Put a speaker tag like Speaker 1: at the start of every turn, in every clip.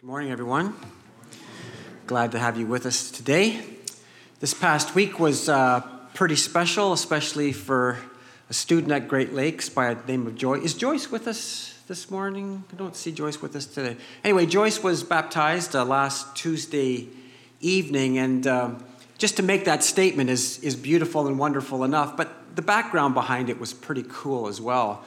Speaker 1: Good morning, everyone. Glad to have you with us today. This past week was pretty special, especially for a student at Great Lakes by the name of Joyce. Is Joyce with us this morning? I don't see Joyce with us today. Anyway, Joyce was baptized last Tuesday evening, and just to make that statement is beautiful and wonderful enough, but the background behind it was pretty cool as well.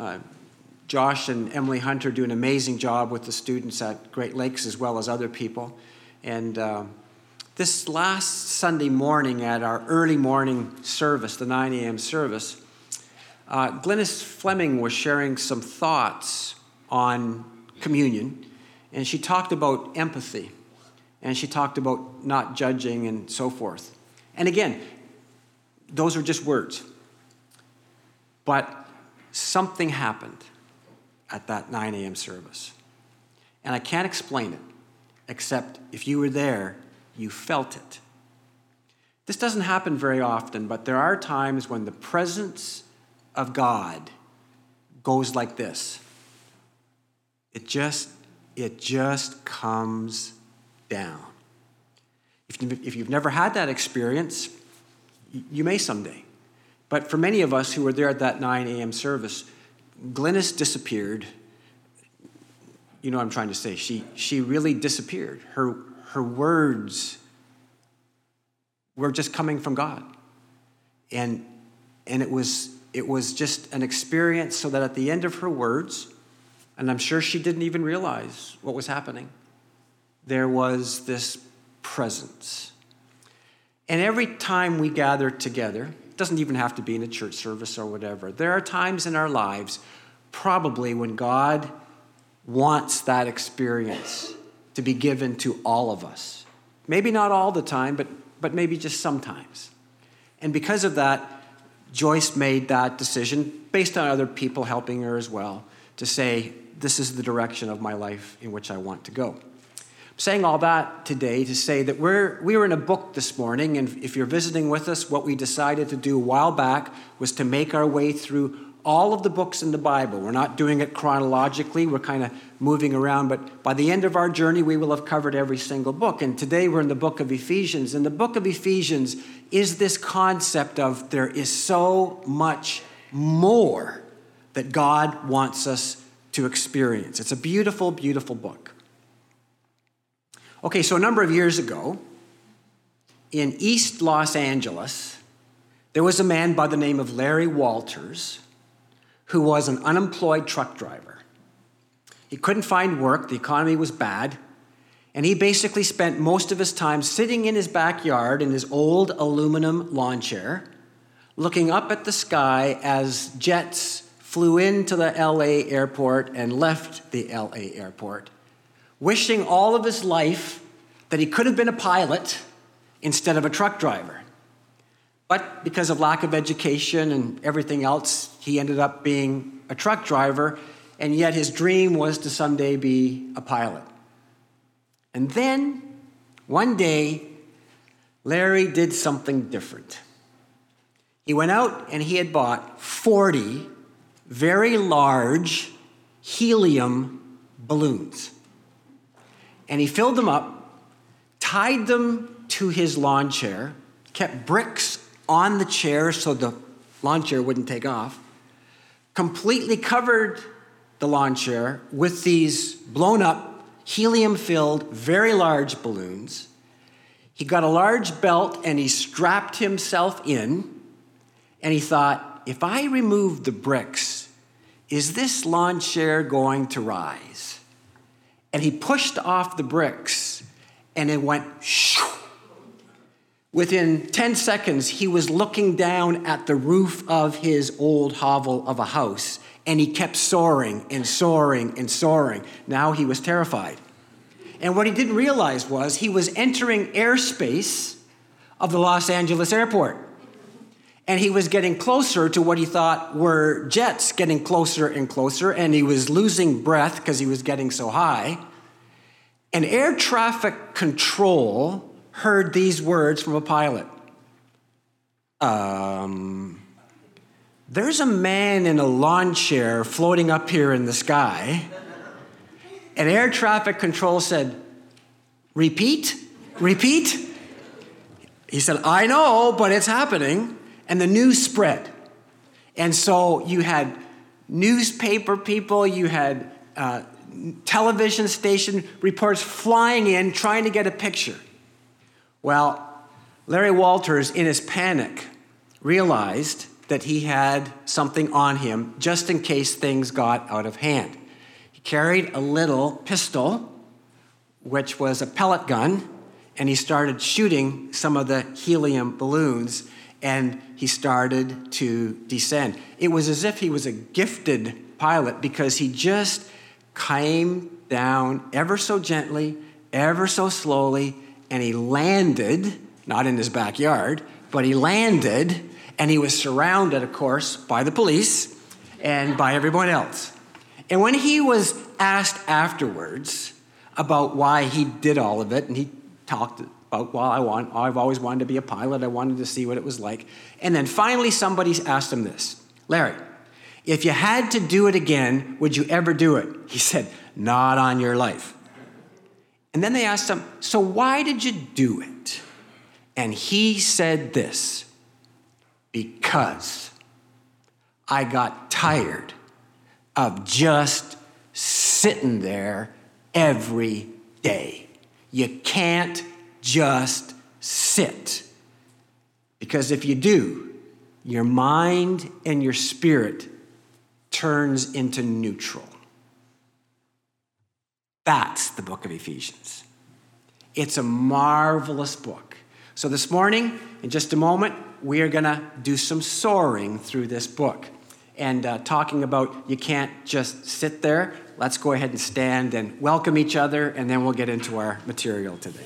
Speaker 1: Josh and Emily Hunter do an amazing job with the students at Great Lakes as well as other people. And this last Sunday morning at our early morning service, the 9 a.m. service, Glynis Fleming was sharing some thoughts on communion, and she talked about empathy, and she talked about not judging and so forth. And again, those are just words. But something happened at that 9 a.m. service. And I can't explain it, except if you were there, you felt it. This doesn't happen very often, but there are times when the presence of God goes like this. It just comes down. If you've never had that experience, you may someday. But for many of us who were there at that 9 a.m. service, Glynis disappeared. You know what I'm trying to say. She really disappeared. Her words were just coming from God. And it was just an experience so that at the end of her words, and I'm sure she didn't even realize what was happening, there was this presence. And every time we gather together, it doesn't even have to be in a church service or whatever, there are times in our lives probably when God wants that experience to be given to all of us. Maybe not all the time, but maybe just sometimes. And because of that, Joyce made that decision, based on other people helping her as well, to say, this is the direction of my life in which I want to go. I'm saying all that today to say that we were in a book this morning, and if you're visiting with us, what we decided to do a while back was to make our way through all of the books in the Bible. We're not doing it chronologically. We're kind of moving around, but by the end of our journey, we will have covered every single book. And today we're in the book of Ephesians. And the book of Ephesians is this concept of there is so much more that God wants us to experience. It's a beautiful, beautiful book. Okay, so a number of years ago, in East Los Angeles, there was a man by the name of Larry Walters who was an unemployed truck driver. He couldn't find work, the economy was bad, and he basically spent most of his time sitting in his backyard in his old aluminum lawn chair, looking up at the sky as jets flew into the LA airport and left the LA airport, wishing all of his life that he could have been a pilot instead of a truck driver. But because of lack of education and everything else, he ended up being a truck driver, and yet his dream was to someday be a pilot. And then, one day, Larry did something different. He went out and he had bought 40 very large helium balloons. And he filled them up, tied them to his lawn chair, kept bricks on the chair so the lawn chair wouldn't take off, completely covered the lawn chair with these blown up, helium-filled, very large balloons. He got a large belt and he strapped himself in, and he thought, if I remove the bricks, is this lawn chair going to rise? And he pushed off the bricks, and it went shoo. Within 10 seconds, he was looking down at the roof of his old hovel of a house, and he kept soaring and soaring and soaring. Now he was terrified. And what he didn't realize was he was entering airspace of the Los Angeles airport. And he was getting closer to what he thought were jets, getting closer and closer, and he was losing breath because he was getting so high. And air traffic control heard these words from a pilot. There's a man in a lawn chair floating up here in the sky, And air traffic control said, repeat? Repeat? He said, I know, but it's happening. And the news spread. And so you had newspaper people, you had television station reporters flying in, trying to get a picture. Well, Larry Walters, in his panic, realized that he had something on him just in case things got out of hand. He carried a little pistol, which was a pellet gun, and he started shooting some of the helium balloons, and he started to descend. It was as if he was a gifted pilot because he just came down ever so gently, ever so slowly, and he landed, not in his backyard, but he landed, and he was surrounded, of course, by the police and by everyone else. And when he was asked afterwards about why he did all of it, and he talked about, well, I've always wanted to be a pilot. I wanted to see what it was like. And then finally somebody asked him this, Larry, if you had to do it again, would you ever do it? He said, not on your life. And then they asked him, so why did you do it? And he said this, because I got tired of just sitting there every day. You can't just sit. Because if you do, your mind and your spirit turns into neutral. That's the book of Ephesians. It's a marvelous book. So this morning, in just a moment, we are going to do some soaring through this book and talking about you can't just sit there. Let's go ahead and stand and welcome each other, and then we'll get into our material today.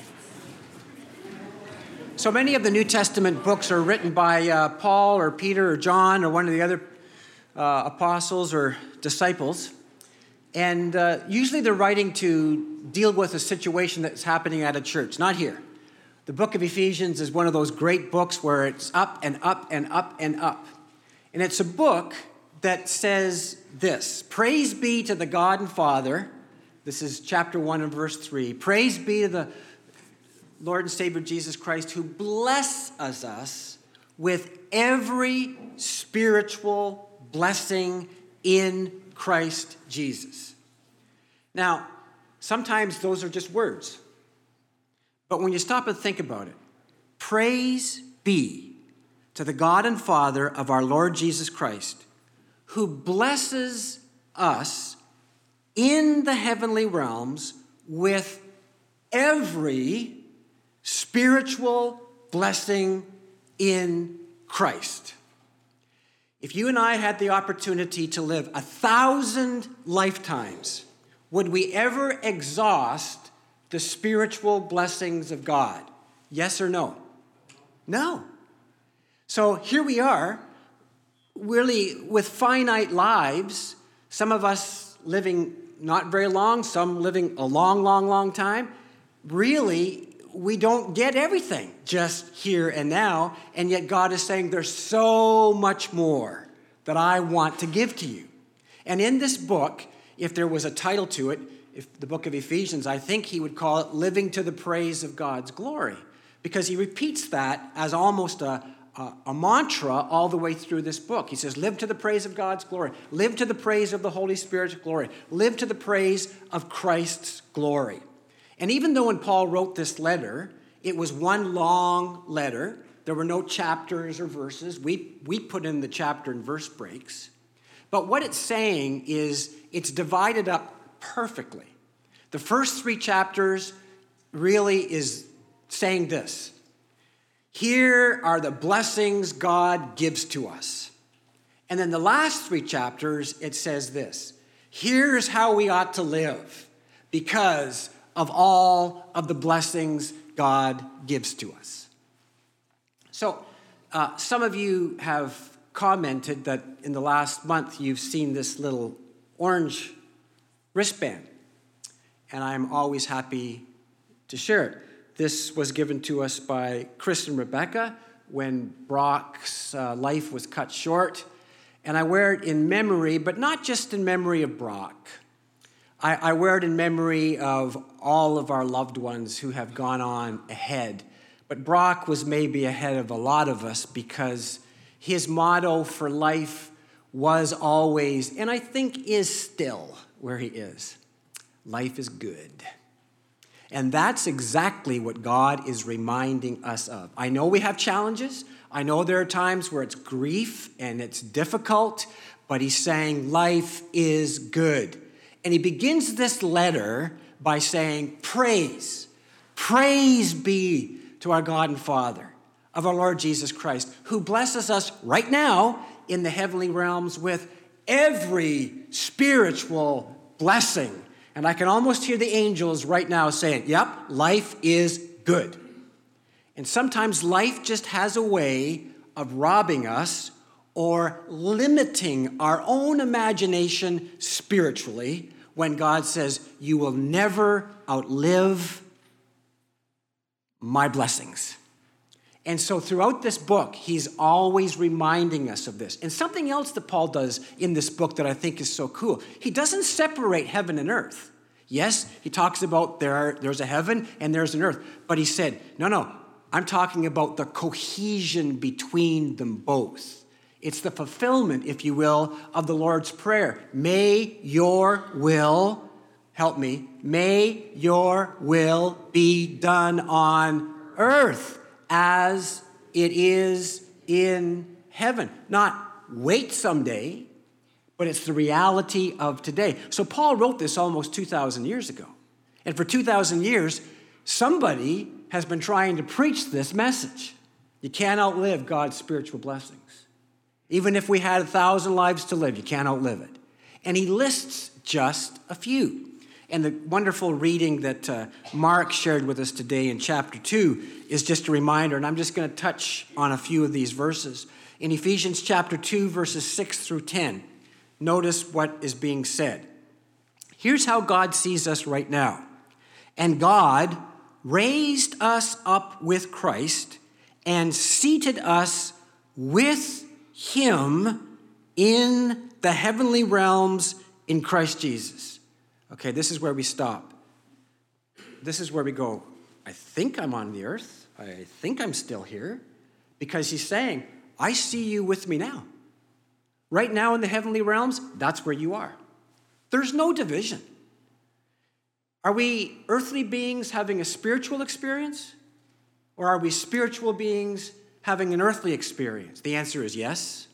Speaker 1: So many of the New Testament books are written by Paul or Peter or John or one of the other apostles or disciples. And usually they're writing to deal with a situation that's happening at a church, not here. The book of Ephesians is one of those great books where it's up and up and up and up. And it's a book that says this, praise be to the God and Father. This is chapter 1 and verse 3. Praise be to the Lord and Savior Jesus Christ, who blesses us with every spiritual blessing in Christ Jesus. Now, sometimes those are just words. But when you stop and think about it, praise be to the God and Father of our Lord Jesus Christ, who blesses us in the heavenly realms with every spiritual blessing in Christ. If you and I had the opportunity to live 1,000 lifetimes, would we ever exhaust the spiritual blessings of God? Yes or no? No. So here we are, really with finite lives, some of us living not very long, some living a long, long, long time. Really, we don't get everything just here and now, and yet God is saying there's so much more that I want to give to you. And in this book, if there was a title to it, if the book of Ephesians, I think he would call it Living to the Praise of God's Glory, because he repeats that as almost a mantra all the way through this book. He says, live to the praise of God's glory. Live to the praise of the Holy Spirit's glory. Live to the praise of Christ's glory. And even though when Paul wrote this letter, it was one long letter, there were no chapters or verses. We put in the chapter and verse breaks. But what it's saying is it's divided up perfectly. The first 3 chapters really is saying this. Here are the blessings God gives to us. And then the last 3 chapters, it says this. Here's how we ought to live because of all of the blessings God gives to us. So some of you have commented that in the last month you've seen this little orange wristband, and I'm always happy to share it. This was given to us by Chris and Rebecca when Brock's life was cut short, and I wear it in memory, but not just in memory of Brock. I wear it in memory of all of our loved ones who have gone on ahead. But Brock was maybe ahead of a lot of us because his motto for life was always, and I think is still where he is, life is good. And that's exactly what God is reminding us of. I know we have challenges. I know there are times where it's grief and it's difficult, but he's saying life is good. And he begins this letter by saying, praise be to our God and Father of our Lord Jesus Christ, who blesses us right now in the heavenly realms with every spiritual blessing. And I can almost hear the angels right now saying, yep, life is good. And sometimes life just has a way of robbing us or limiting our own imagination spiritually when God says, you will never outlive my blessings. And so throughout this book, he's always reminding us of this. And something else that Paul does in this book that I think is so cool, he doesn't separate heaven and earth. Yes, he talks about there's a heaven and there's an earth. But he said, no, I'm talking about the cohesion between them both. It's the fulfillment, if you will, of the Lord's Prayer. May your will, help me, may your will be done on earth as it is in heaven. Not wait someday, but it's the reality of today. So Paul wrote this almost 2,000 years ago. And for 2,000 years, somebody has been trying to preach this message. You can't outlive God's spiritual blessings. Even if we had 1,000 lives to live, you can't outlive it. And he lists just a few. And the wonderful reading that Mark shared with us today in chapter 2 is just a reminder, and I'm just going to touch on a few of these verses. In Ephesians chapter 2, verses 6 through 10, notice what is being said. Here's how God sees us right now. And God raised us up with Christ and seated us with him in the heavenly realms in Christ Jesus. Okay, this is where we stop. This is where we go, I think I'm on the earth. I think I'm still here. Because he's saying, I see you with me now. Right now in the heavenly realms, that's where you are. There's no division. Are we earthly beings having a spiritual experience? Or are we spiritual beings having an earthly experience? The answer is yes.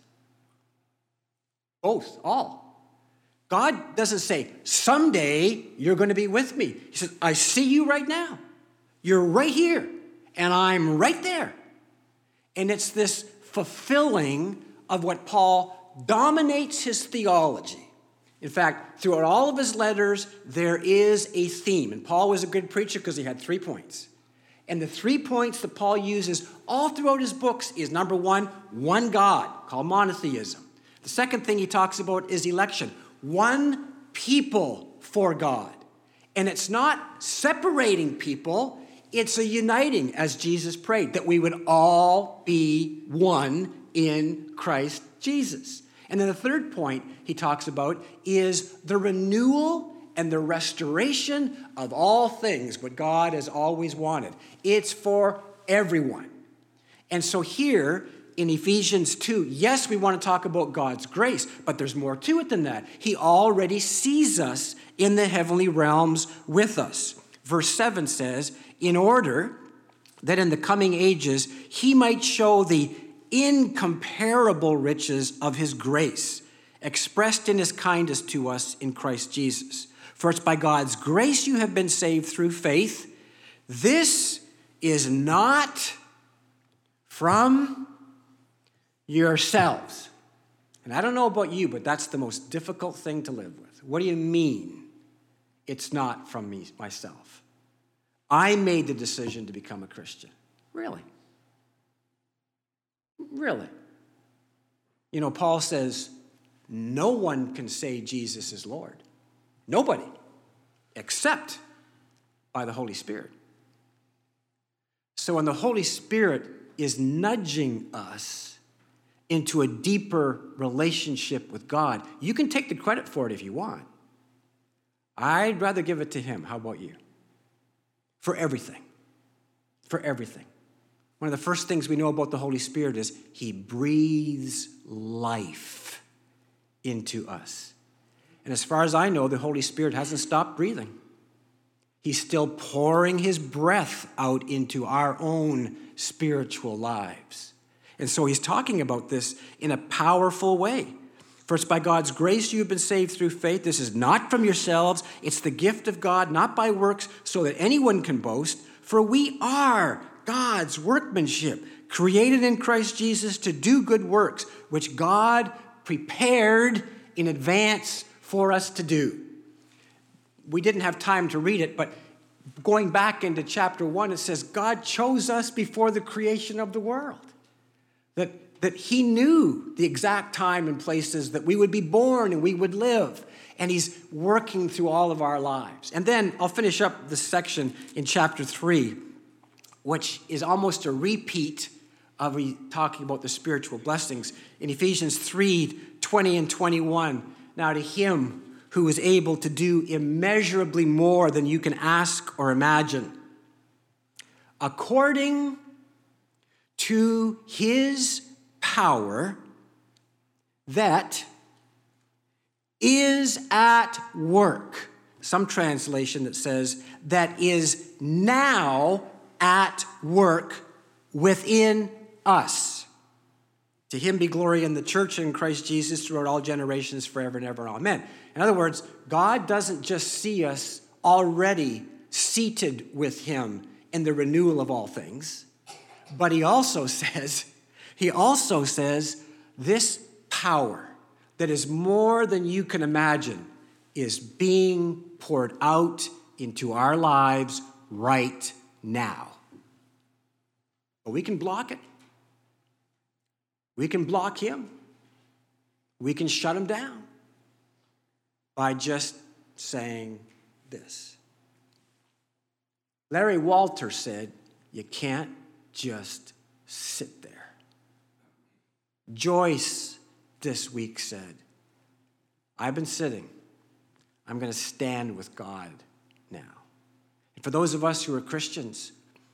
Speaker 1: Both, all. God doesn't say, someday you're going to be with me. He says, I see you right now. You're right here, and I'm right there. And it's this fulfilling of what Paul dominates his theology. In fact, throughout all of his letters, there is a theme. And Paul was a good preacher because he had 3 points. And the 3 points that Paul uses all throughout his books is, number one God, called monotheism. The second thing he talks about is election. One people for God. And it's not separating people, it's a uniting, as Jesus prayed, that we would all be one in Christ Jesus. And then the third point he talks about is the renewal and the restoration of all things, what God has always wanted. It's for everyone. And so here in Ephesians 2, yes, we want to talk about God's grace, but there's more to it than that. He already sees us in the heavenly realms with us. Verse 7 says, in order that in the coming ages he might show the incomparable riches of his grace, expressed in his kindness to us in Christ Jesus. For it's by God's grace you have been saved through faith. This is not from yourselves. And I don't know about you, but that's the most difficult thing to live with. What do you mean it's not from me, myself? I made the decision to become a Christian. Really? Really? You know, Paul says, no one can say Jesus is Lord. Nobody, except by the Holy Spirit. So when the Holy Spirit is nudging us into a deeper relationship with God, you can take the credit for it if you want. I'd rather give it to him. How about you? For everything. For everything. One of the first things we know about the Holy Spirit is he breathes life into us. And as far as I know, the Holy Spirit hasn't stopped breathing. He's still pouring his breath out into our own spiritual lives. And so he's talking about this in a powerful way. For it's by God's grace you have been saved through faith. This is not from yourselves. It's the gift of God, not by works, so that anyone can boast. For we are God's workmanship, created in Christ Jesus to do good works, which God prepared in advance for us to do. We didn't have time to read it, but going back into chapter 1, it says, God chose us before the creation of the world. That he knew the exact time and places that we would be born and we would live. And he's working through all of our lives. And then I'll finish up this section in chapter 3, which is almost a repeat of talking about the spiritual blessings. In Ephesians 3:20 and 21, now to him who is able to do immeasurably more than you can ask or imagine, according to his power that is at work. Some translation that says that is now at work within us. To him be glory in the church and in Christ Jesus throughout all generations, forever and ever. Amen. In other words, God doesn't just see us already seated with him in the renewal of all things, but he also says, this power that is more than you can imagine is being poured out into our lives right now. But we can block it. We can block him. We can shut him down by just saying this. Larry Walters said, you can't just sit there. Joyce this week said, I've been sitting. I'm going to stand with God now. And for those of us who are Christians,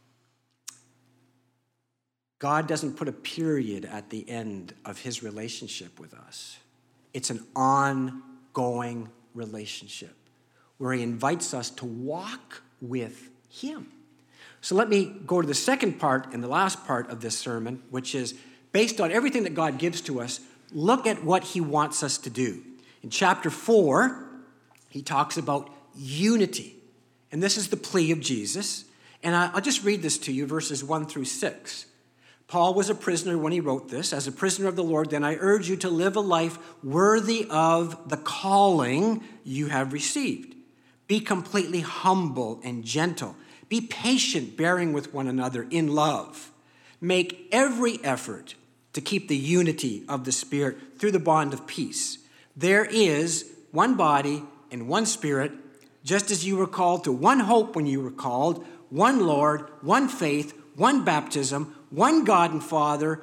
Speaker 1: God doesn't put a period at the end of his relationship with us. It's an ongoing relationship where he invites us to walk with him. So let me go to the second part and the last part of this sermon, which is based on everything that God gives to us, look at what he wants us to do. In chapter 4, he talks about unity. And this is the plea of Jesus. And I'll just read this to you, verses 1 through 6. Paul was a prisoner when he wrote this. As a prisoner of the Lord, then I urge you to live a life worthy of the calling you have received. Be completely humble and gentle. Be patient, bearing with one another in love. Make every effort to keep the unity of the Spirit through the bond of peace. There is one body and one Spirit, just as you were called to one hope when you were called, one Lord, one faith, one baptism, one God and Father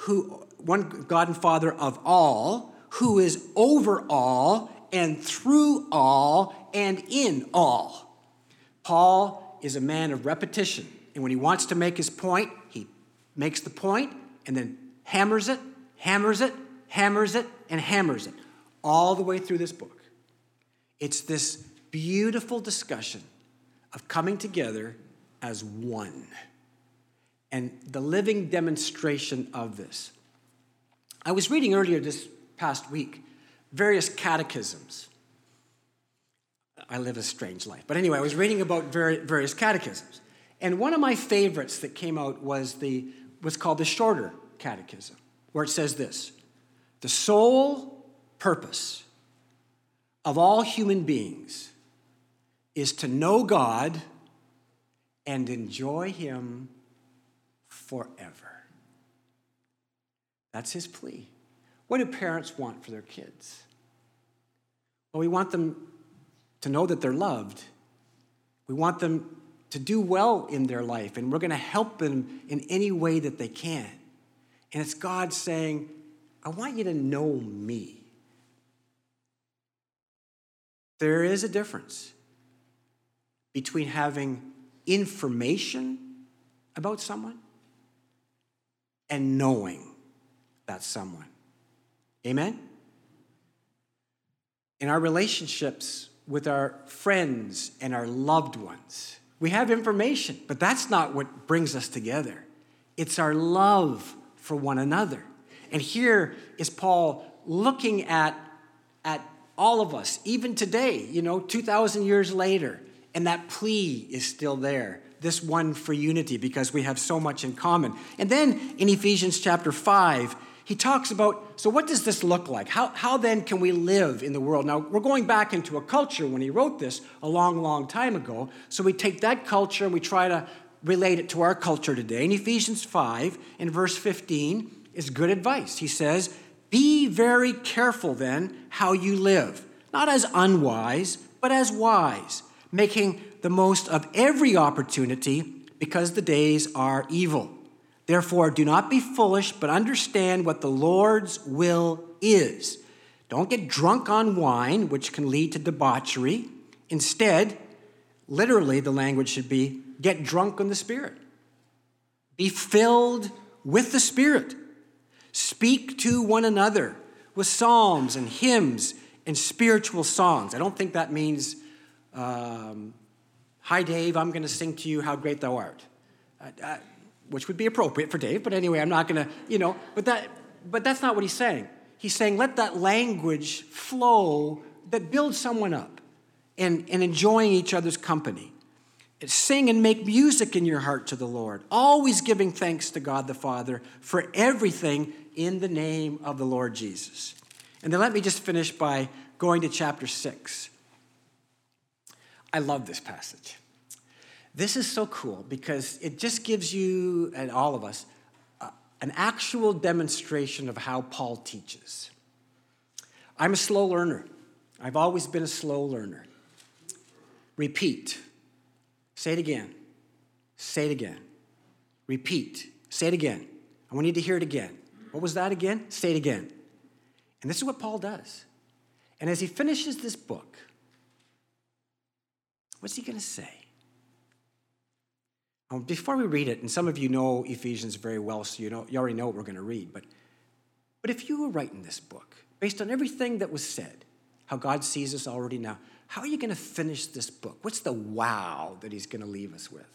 Speaker 1: of all, who is over all and through all and in all. Paul is a man of repetition, and when he wants to make his point, he makes the point and then hammers it, hammers it, hammers it, and hammers it all the way through this book. It's this beautiful discussion of coming together as one and the living demonstration of this. I was reading earlier this past week various catechisms. I live a strange life. But anyway, I was reading about various catechisms. And one of my favorites that came out was what's called the Shorter Catechism, where it says this: the sole purpose of all human beings is to know God and enjoy him forever. That's his plea. What do parents want for their kids? Well, we want them to know that they're loved. We want them to do well in their life, and we're going to help them in any way that they can. And it's God saying, I want you to know me. There is a difference between having information about someone and knowing that someone. Amen? In our relationships with our friends and our loved ones, we have information, but that's not what brings us together. It's our love for one another. And here is Paul looking at all of us, even today, 2,000 years later, and that plea is still there, this one for unity, because we have so much in common. And then in Ephesians chapter 5, he talks about, so what does this look like? How then can we live in the world? Now, we're going back into a culture when he wrote this a long, long time ago. So we take that culture and we try to relate it to our culture today. In Ephesians 5, in verse 15, is good advice. He says, be very careful then how you live, not as unwise, but as wise, making the most of every opportunity because the days are evil. Therefore, do not be foolish, but understand what the Lord's will is. Don't get drunk on wine, which can lead to debauchery. Instead, literally, the language should be, get drunk on the Spirit. Be filled with the Spirit. Speak to one another with psalms and hymns and spiritual songs. I don't think that means, hi, Dave, I'm going to sing to you how great thou art. Which would be appropriate for Dave, but anyway, I'm not going to, but that's not what he's saying. He's saying let that language flow that builds someone up and enjoying each other's company. Sing and make music in your heart to the Lord, always giving thanks to God the Father for everything in the name of the Lord Jesus. And then let me just finish by going to chapter 6. I love this passage. This is so cool because it just gives you and all of us an actual demonstration of how Paul teaches. I'm a slow learner. I've always been a slow learner. Repeat. Say it again. Say it again. Repeat. Say it again. I want you to hear it again. What was that again? Say it again. And this is what Paul does. And as he finishes this book, what's he going to say? Before we read it, and some of you know Ephesians very well, so you already know what we're going to read, but if you were writing this book, based on everything that was said, how God sees us already now, how are you going to finish this book? What's the wow that he's going to leave us with?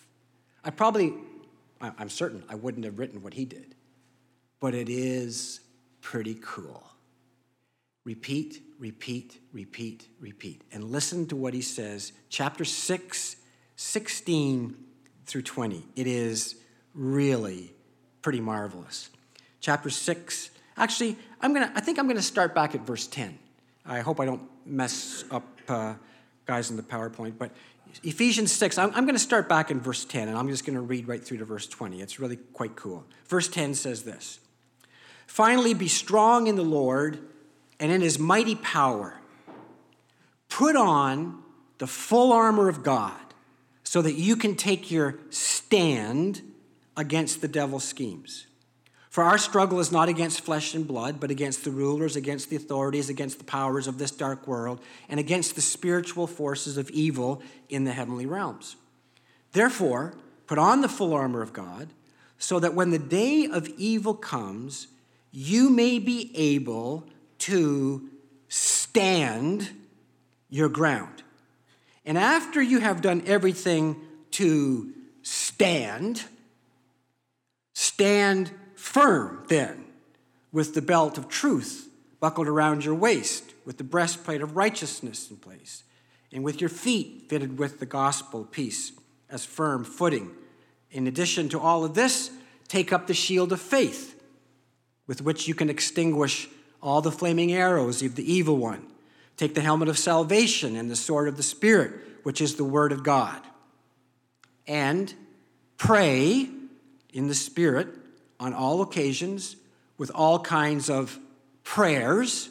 Speaker 1: I'm certain I wouldn't have written what he did, but it is pretty cool. Repeat, repeat, repeat, repeat, and listen to what he says, chapter 6, 16 through 20. It is really pretty marvelous. Chapter 6. Actually, I think I'm going to start back at verse 10. I hope I don't mess up guys in the PowerPoint, but Ephesians 6, I'm going to start back in verse 10, and I'm just going to read right through to verse 20. It's really quite cool. Verse 10 says this, finally, be strong in the Lord and in his mighty power. Put on the full armor of God, so that you can take your stand against the devil's schemes. For our struggle is not against flesh and blood, but against the rulers, against the authorities, against the powers of this dark world, and against the spiritual forces of evil in the heavenly realms. Therefore, put on the full armor of God, so that when the day of evil comes, you may be able to stand your ground. And after you have done everything to stand firm then with the belt of truth buckled around your waist, with the breastplate of righteousness in place, and with your feet fitted with the gospel of peace as firm footing. In addition to all of this, take up the shield of faith, with which you can extinguish all the flaming arrows of the evil one. Take the helmet of salvation and the sword of the Spirit, which is the word of God. And pray in the Spirit on all occasions with all kinds of prayers,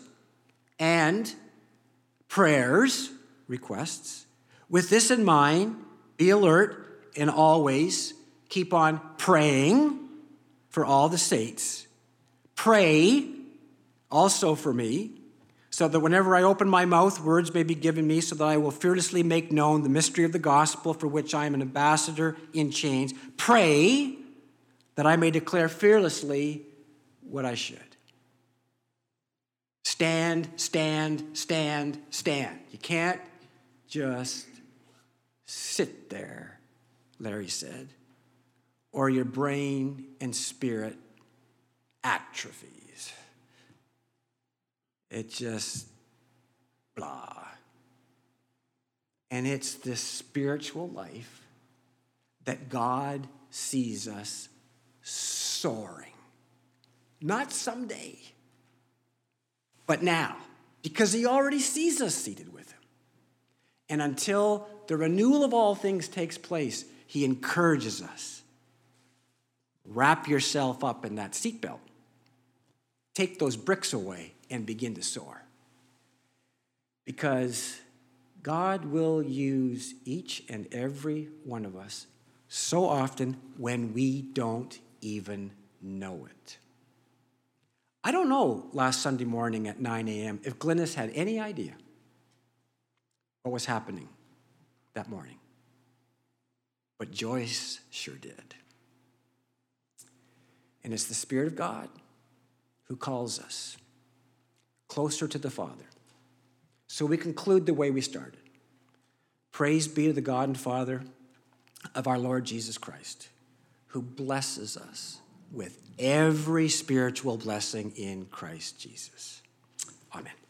Speaker 1: requests. With this in mind, be alert and always keep on praying for all the saints. Pray also for me, so that whenever I open my mouth, words may be given me, so that I will fearlessly make known the mystery of the gospel, for which I am an ambassador in chains. Pray that I may declare fearlessly what I should. Stand, stand, stand, stand. You can't just sit there, Larry said, or your brain and spirit atrophies. It just blah. And it's this spiritual life that God sees us soaring. Not someday, but now, because he already sees us seated with him. And until the renewal of all things takes place, he encourages us. Wrap yourself up in that seatbelt. Take those bricks away and begin to soar. Because God will use each and every one of us so often when we don't even know it. I don't know last Sunday morning at 9 a.m. if Glynis had any idea what was happening that morning. But Joyce sure did. And it's the Spirit of God who calls us closer to the Father. So we conclude the way we started. Praise be to the God and Father of our Lord Jesus Christ, who blesses us with every spiritual blessing in Christ Jesus. Amen.